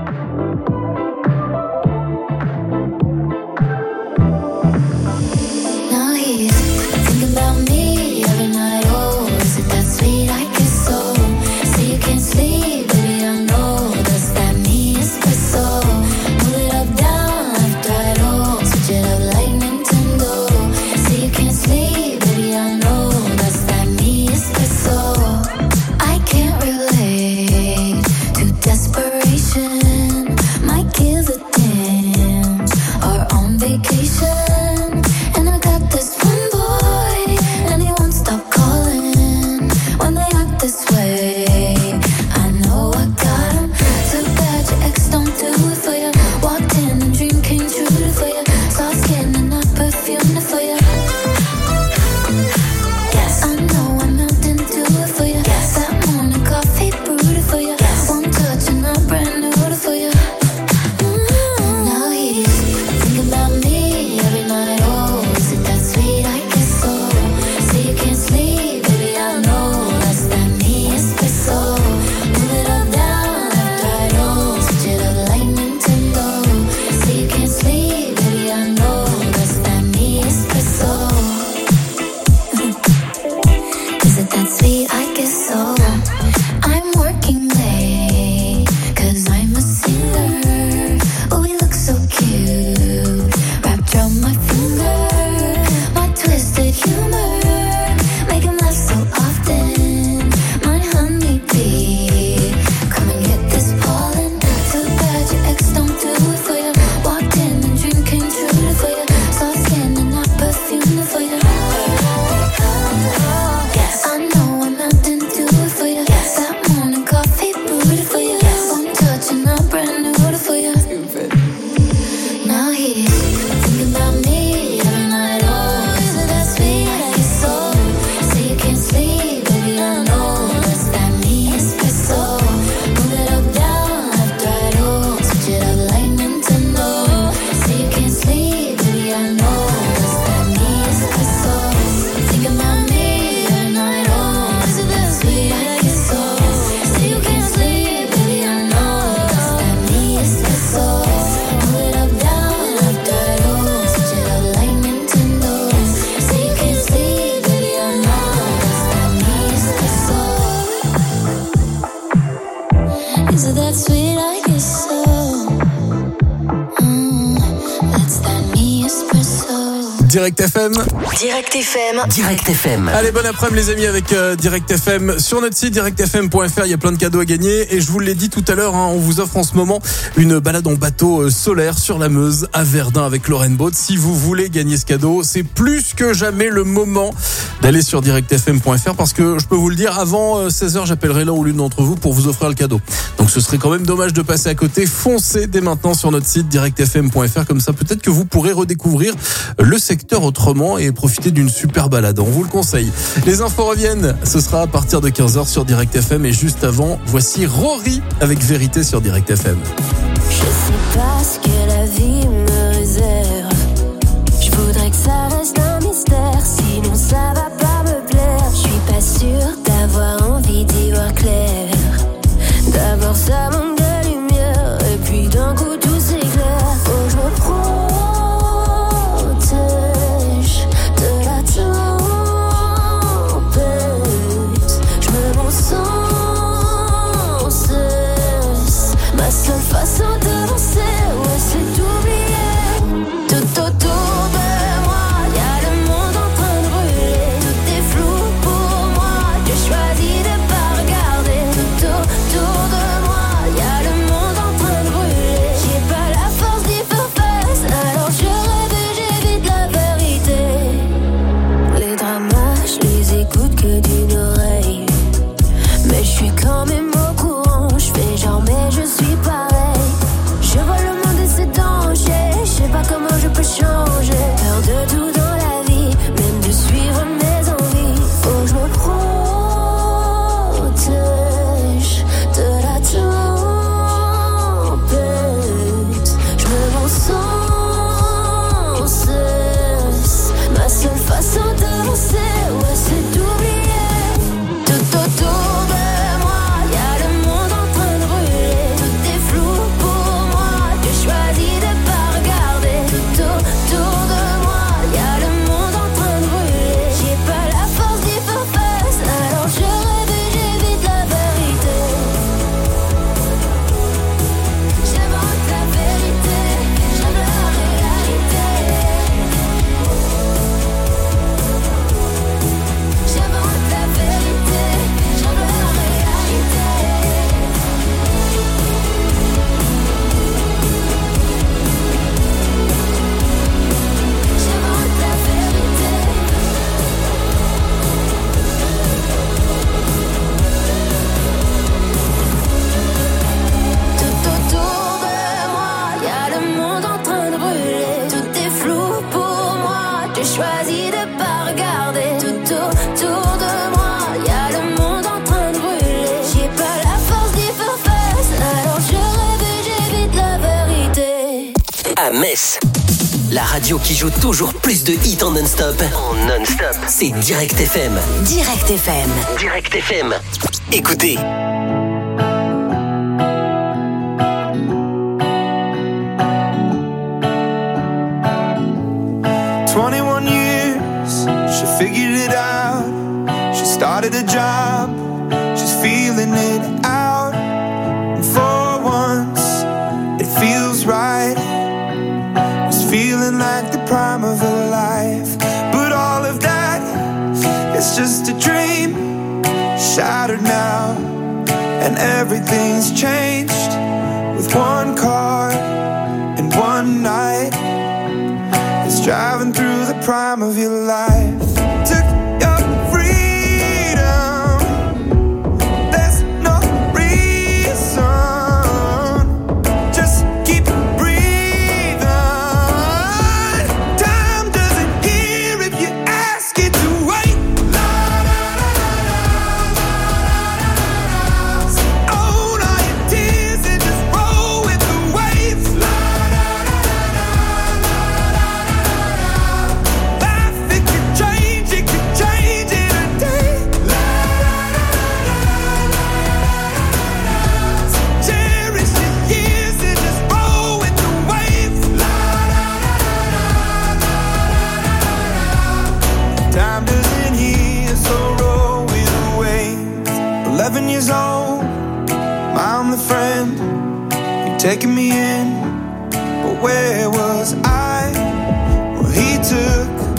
Now he's thinking about me every night. Oh, is it that sweet I can so? Say you can't sleep, baby, I know. Does that mean espresso? Move it up, down, left, right, oh. Switch it up like Nintendo. Say you can't sleep, baby, I know. Does that mean espresso? I can't relate to desperation. Direct F M. Direct F M. Direct F M. Allez, bon après-midi les amis avec euh, Direct F M. Sur notre site direct f m point f r, il y a plein de cadeaux à gagner. Et je vous l'ai dit tout à l'heure, hein, on vous offre en ce moment une balade en bateau euh, solaire sur la Meuse à Verdun avec Lorraine Boat. Si vous voulez gagner ce cadeau, c'est plus que jamais le moment d'aller sur direct f m point f r parce que je peux vous le dire, avant euh, seize heures, j'appellerai l'un ou l'une d'entre vous pour vous offrir le cadeau. Donc ce serait quand même dommage de passer à côté. Foncez dès maintenant sur notre site direct f m point f r, comme ça peut-être que vous pourrez redécouvrir le secteur autrement et profiter d'une super balade. On vous le conseille. Les infos reviennent, ce sera à partir de quinze heures sur Direct F M et juste avant, voici Rory avec Vérité sur Direct F M. Je sais pas ce que la vie me réserve. Je voudrais que ça reste un mystère, sinon ça va pas me plaire. Je suis pas sûre d'avoir envie d'y voir clair. D'abord ça manque de lumière et puis d'un coup tout s'éclaire. Faut que je me protège de la tempête. Je me mens sans cesse. Ma seule façon d'avancer, ouais, c'est d'oublier. Tout autour de moi, y'a le monde en train de brûler. Tout est flou pour moi, j'ai choisi de pas regarder. Tout autour de moi, y'a le monde en train de brûler. J'ai pas la force d'y faire face, alors je rêve et j'évite la vérité. Les dramas, je les écoute que d'une oreille. Mais je suis quand même au courant, je fais genre mais je suis pareil. Je vois le monde et c'est danger, je sais pas comment je peux changer. Peur de tout dans la vie, même de suivre mes envies. Faut que je me protège de la tempête. Je me mens sans cesse. Ma seule façon d'avancer, ouais, c'est d'oublier. Tout autour de moi, y'a le monde en train de brûler. Tout est flou pour moi, j'ai choisi de pas regarder. Tout autour de moi, y'a le monde en train de brûler. J'ai pas la force d'y faire face, alors je rêve et j'évite la vérité. J'invente la vérité, j'aime la réalité. J'invente la vérité, j'aime la réalité. J'invente la vérité. Tout autour de moi, y'a le monde en train de brûler. Tout est flou pour moi, j'ai choisi de pas regarder. Tout autour de moi, y'a le monde en train de brûler. J'ai pas la force d'y faire face, alors je rêve et j'évite la vérité. À Metz, la radio qui joue toujours plus de hits en non-stop. En non-stop. C'est Direct F M. Direct F M. Direct F M. Écoutez. twenty-one years, she figured it out. She started a job, she's feeling it out. And for once, it feels right. It's feeling like the prime of her life. But all of that, it's just a dream, shattered now. And everything's changed with one car and one night. It's driving through the prime of your life. Took your freedom. There's no reason. Just keep breathing. Time doesn't hear if you ask it to wait. Own all your tears and just roll with the waves. Life, it could change, it could change in a day. Cherish your years and just roll with the waves. Time doesn't heal, so roll with the waves. Eleven years old, I'm the friend. You're taking me in, but where was I? Well, he took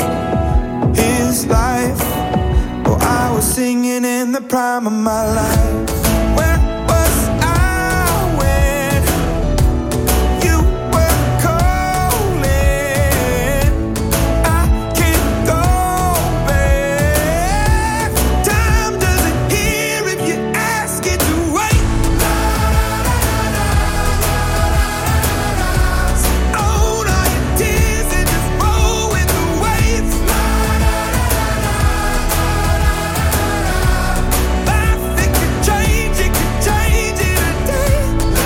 singing in the prime of my life. Where was I when you were calling? I can't go back. Time doesn't hear if you ask it to wait. Own all your tears and just roll with the waves. Life, it could change, it could change in a day.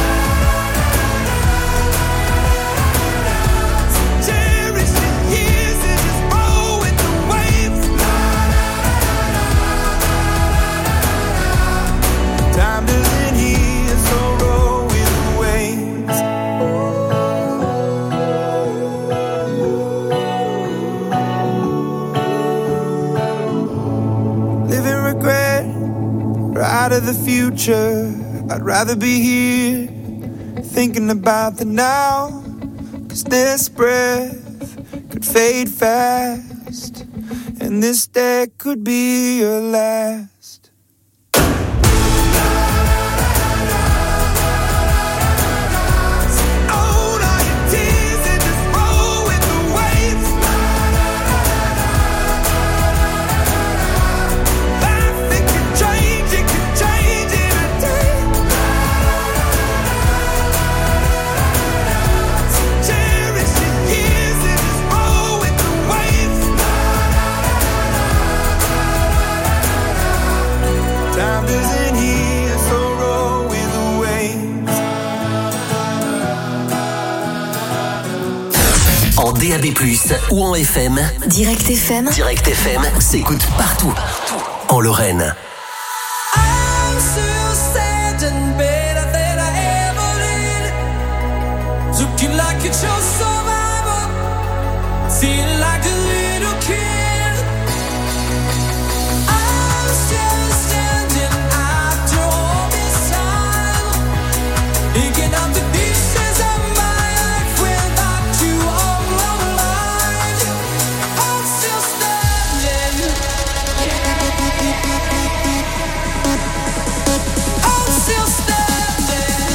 Cherish the years and just roll with the waves. Time doesn't heal, so roll with the waves. Live in regret or out of the future. I'd rather be here thinking about the now. Cause this breath could fade fast, and this day could be your last. Own all your tears and just roll with the waves. Life, it could change, it could change in a day. Cherish your years and just roll with the waves. Time doesn't heal, so roll with the waves. En D A B plus, ou en F M. Direct F M. Direct F M s'écoute partout. En Lorraine. I'm still standing better than I ever did. Looking like it's your survival. Feeling like a little kid. I'm still standing after all this time. Picking up the pieces of my life without you on my mind. I'm still standing. I'm still standing.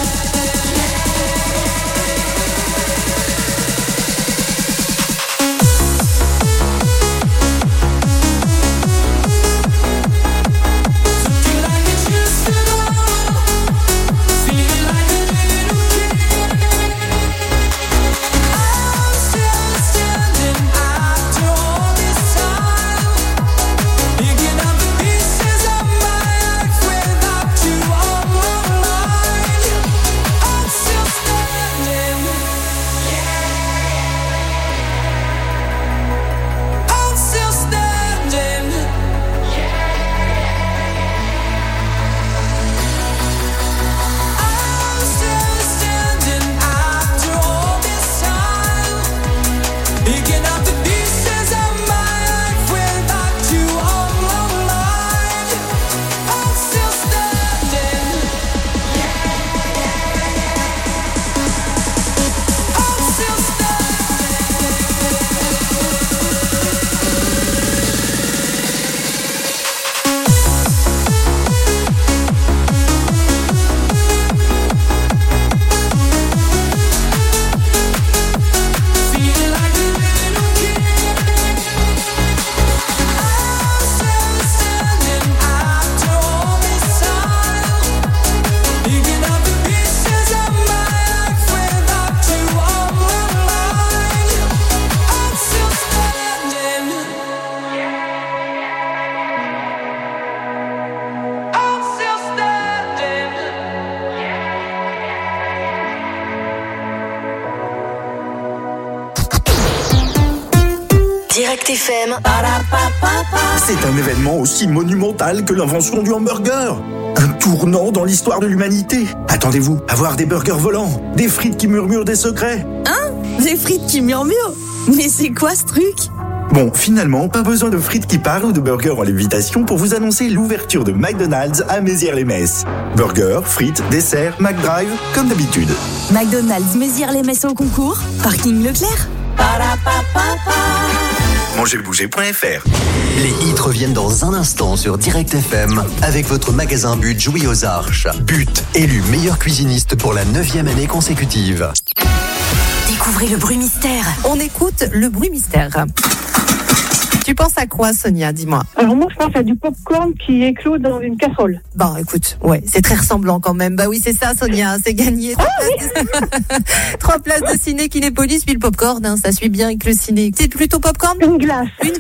Looking like it's just enough. Feeling like a little kid. I'm still standing after all this time. Picking up the pieces of my life without you on my mind. I'm still standing. I'm still standing. I'm still standing after all this time. Picking up the pieces of my life without you on my mind. I'm still standing. I'm still feeling like a little kid. I'm still standing after all this time. Picking up the pieces of my life without you on my mind. I'm still standing. I'm still standing. Direct F M. C'est un événement aussi monumental que l'invention du hamburger. Un tournant dans l'histoire de l'humanité. Attendez-vous à voir des burgers volants, des frites qui murmurent des secrets. Hein? Des frites qui murmurent? Mais c'est quoi ce truc? Bon, finalement, pas besoin de frites qui parlent ou de burgers en lévitation pour vous annoncer l'ouverture de McDonald's à Mézières-les-Messes. Burgers, frites, desserts, McDrive, comme d'habitude. McDonald's Mézières-les-Messes au concours, parking Leclerc. Ba-da-ba-ba-ba. manger bouger point f r. Les hits reviennent dans un instant sur Direct F M avec votre magasin But Jouy aux Arches. But, élu meilleur cuisiniste pour la neuvième année consécutive. Découvrez le bruit mystère. On écoute le bruit mystère. Tu penses à quoi, Sonia? Dis-moi. Alors moi, je pense à du popcorn qui éclot dans une casserole. Bon, écoute, ouais, c'est très ressemblant quand même. Bah oui, c'est ça, Sonia, c'est gagné. Trois, ah, places, oui. Trois places de ciné Kinépolis, puis le popcorn, hein, ça suit bien avec le ciné. C'est plutôt popcorn? Une glace. Une